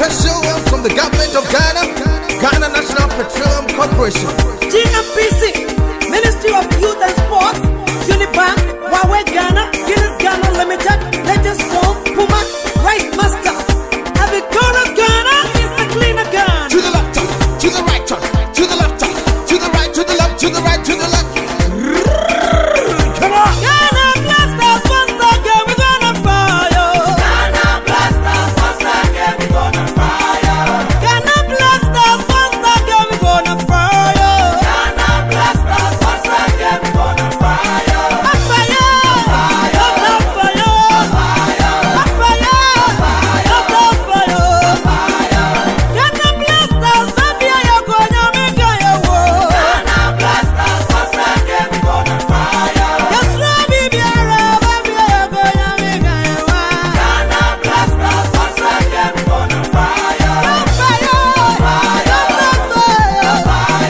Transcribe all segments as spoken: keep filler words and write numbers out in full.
Special one from the government of Ghana, Ghana National Petroleum Corporation, G M P C, Ministry of Youth and Sports, Unibank, Huawei Ghana, Guinness Ghana Limited, Latest Phone, Puma, Rice Master, Avicora Ghana is the cleaner gun. to the left, to the right, to the left, to the right, to the left, to the right, to the left. Come on. Ghana Blasters, once again we're gonna fire. Ghana Blasters, once again we gonna fire. Ghana Blasters, once again we're gonna fire. Ghana Blasters, once again we gonna fire. A fire, not a fire. A fire, not a fire. Ghana Blasters, baby, you're gonna make a war. Ghana Blasters, once again we gonna fire. Yes, baby, baby, you're gonna make a war. Ghana Blasters, once again we gonna fire. A fire, not a fire. A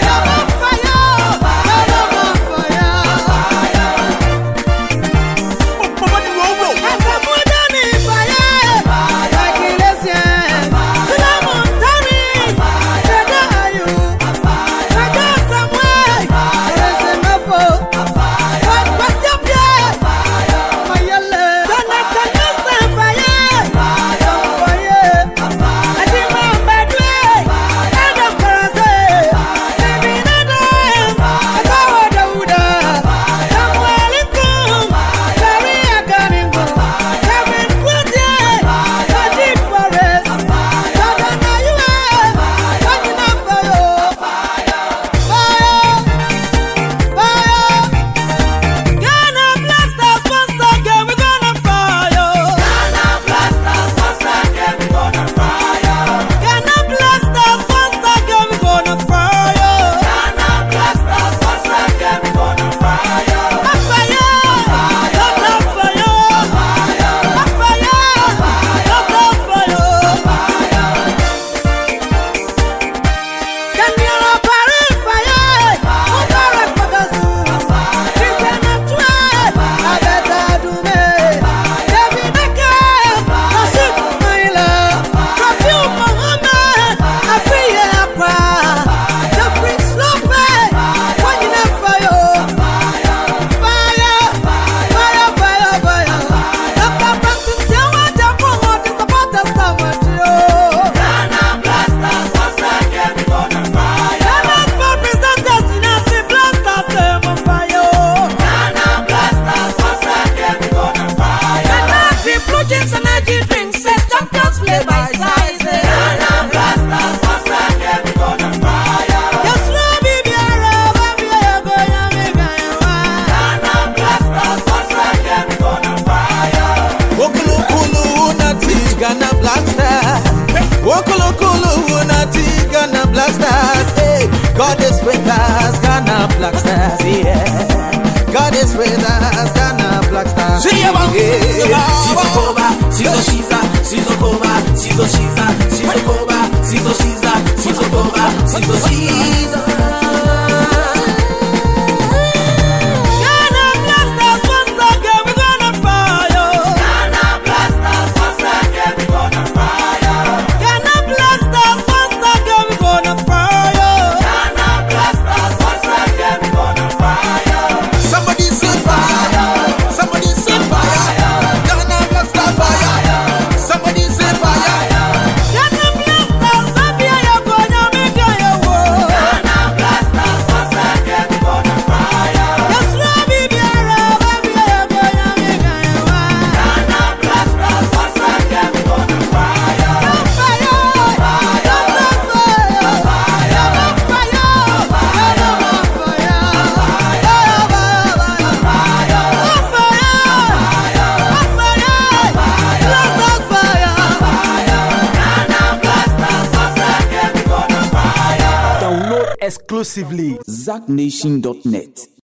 fire, not a fire. Ghana Blasters, Wokolo Kolo Unati, Ghana Blasters, hey, God is with us, Ghana Blasters, yeah, God is with us, Ghana Blasters. See you, man. Sizokoba, Sizo Shiza, Sizokoba, Sizo Shiza, Sizokoba, Sizo Shiza, Sizokoba, Sizo Shiza. Exclusively zack nation dot net.